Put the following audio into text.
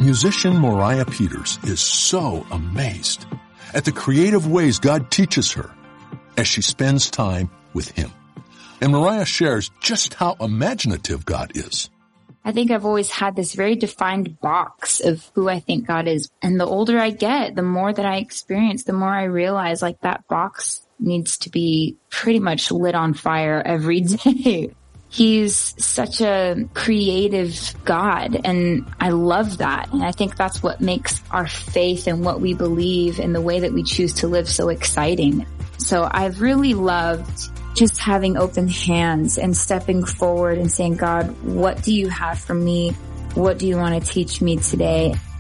Musician Moriah Peters is so amazed at the creative ways God teaches her as she spends time with Him. And Moriah shares just how imaginative God is. I think I've always had this very defined box of who I think God is. And the older I get, the more that I experience, the more I realize like that box needs to be pretty much lit on fire every day. He's such a creative God, and I love that. And I think that's what makes our faith and what we believe and the way that we choose to live so exciting. So I've really loved just having open hands and stepping forward and saying, God, what do you have for me? What do you want to teach me today?